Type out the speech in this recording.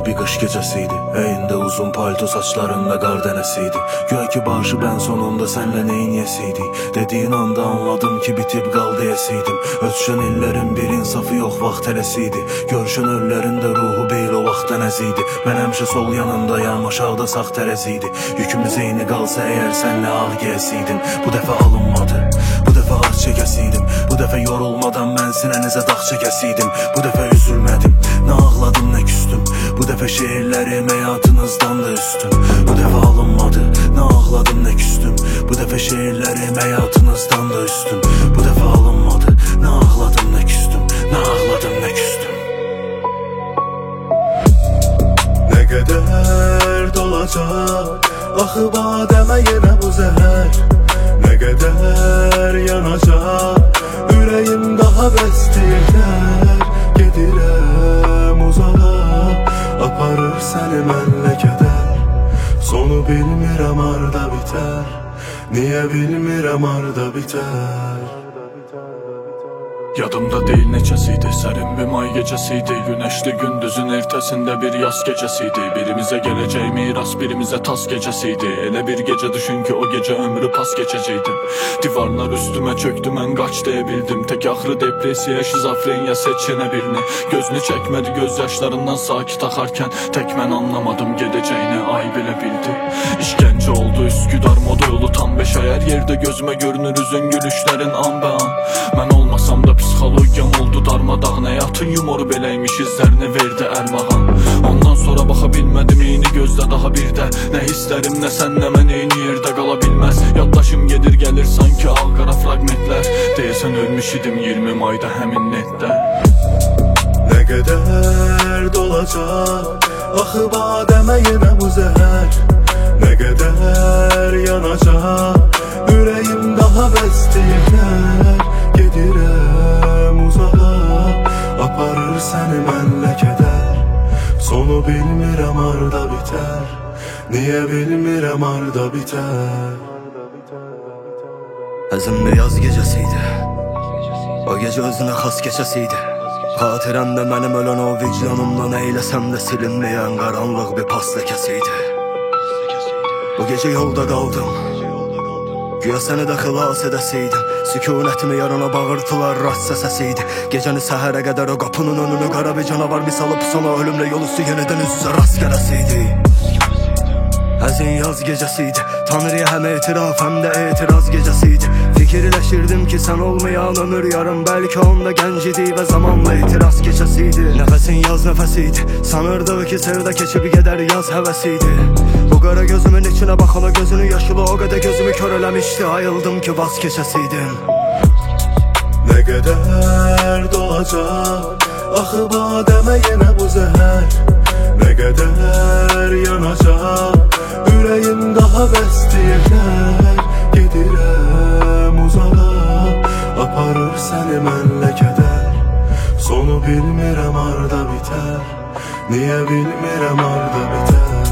bir qış gecəsiydi. Əyində uzun palto, saçlarında qar dənəsiydi. Güya ki başı bən sonunda sənlə neyin yesiydik. Dediyin anda anladım ki bitib qal deyəsiydim. Ötüşən illərin bir insafı yox, vaxt tələsiydi. Görüşən öllərin də ruhu beyl o vaxtdan əziydi. Mən həmişə sol yanındayam, aşağıda sağ tərəziydi. Yükümüz eyni qalsa əgər sənlə ağ giyəsiydim. Bu dəfə alınmadı, bu dəfə ağ çəkəsiydim. Bu dəfə yorulmadan mən sinənizə dağ çəkəsiydim. Bu dəfə üzülmədim, nə ağladım nə küstüm. Bu dəfə şeirlərim həyatınızdan da üstün. Bu dəfə alınmadı, nə ağladım nə küstüm. Bu dəfə şeirlərim həyatınızdan da üstün. Bu dəfə alınmadı, nə ağladım nə küstüm. Nə ağladım nə küstüm. Nə qədər dolacaq axı badəmə yenə bu zəhər. Nə qədər yanacaq ürəyim daha bəstəyirlər. Gedirəm uzağa, aparır səni mənlə kədər. Sonu bilmirəm harda bitər, niyə bilmirəm harda bitər. Yadımda deyil neçəsiydi, sərin bir may gecəsiydi. Günəşli gündüzün ertəsində bir yaz gecəsiydi. Birimizə gələcək miras, birimizə tas gecəsiydi. Elə bir gecə düşün ki o gecə ömrü pas keçəcəkdim. Divarlar üstümə çöktü, mən qaç deyə bildim. Tək axırı depresiya, şizofreniya seçənə birini. Gözünü çəkmədi göz yaşlarından sakit axarkən. Tək mən anlamadım gedəcəyini, ay belə bildi. İşgəncə oldu Üsküdar moda yolu tam 5 ay. Hər yerdə gözümə görünür üzün gülüşlərin an bə an. Mən olmasam da psixologiyam oldu darmadağın. Həyatın yumoru beləymiş, izlərini verdi ərmağan. Ondan sonra baxa bilmədim eyni gözlə daha bir də. Nə hisslərim nə sən nə mən eyni yerdə qala bilməz. Yaddaşım gedir gəlir sanki ağ-qara fragmentlər. Deyəsən ölmüş idim 20 mayda həmin netdə. Nə qədər dolacaq axı badəmə yenə bu zəhər. Nə qədər yanacaq ürəyim daha bəstəyirlər. Gedirəm uzağa, aparır səni mənlə kədər. Sonu bilmirəm harda bitər, niyə bilmirəm harda bitər. Əzim bir yaz gecəsiydi, o gecə özünə xas keçəsiydi. Xatirəmdə mənim ölən o vicdanımdan eyləsəm də silinməyən qaranlıq bir pas ləkəsiydi. Bu gecə yolda qaldım, güya səni də xilas edəsiydim. Sükunətimi yarana bağırtılar rastsa səsiydi. Gecəni səhərə qədər o qapının önünü qara bir canavar misal pusana ölümlə yol üstü yenidən üz-üzə rast gələsiydi. Həzin yaz gecəsiydi, Tanrıya həm etiraf həm də etiraz gecəsiydi. Fikirləşirdim ki sən olmayan ömür yarım, bəlkə onda gənc idi və zamanla etiraz keçəsiydi. Nəfəsin yaz nəfəsiydi, sanırdığı ki sevdə keçib gedər yaz həvəsiydi. Bu qara gözümün içinə baxana gözünü yaşılı o qədər gözümü kör eləmişdi. Ayıldım ki vaz keçəsiydim. Nə qədər dolacaq axı badəmə yenə bu zəhər. Nə qədər yanacaq ürəyim daha bəstəyirlər. Gedirəm uzağa, aparır səni mənlə kədər. Sonu bilmirəm harda bitər, niyə bilmirəm harda bitər.